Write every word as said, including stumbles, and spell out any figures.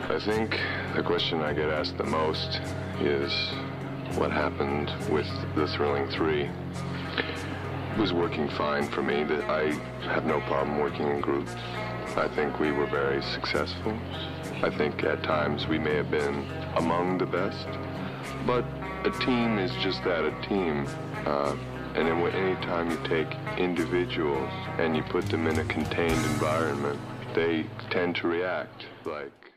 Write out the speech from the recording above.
I think the question I get asked the most is what happened with the Thrilling Three. It was working fine for me. That I have no problem working in groups. I think we were very successful. I think at times we may have been among the best, but a team is just that, a team. Uh, and then any time you take individuals and you put them in a contained environment, they tend to react like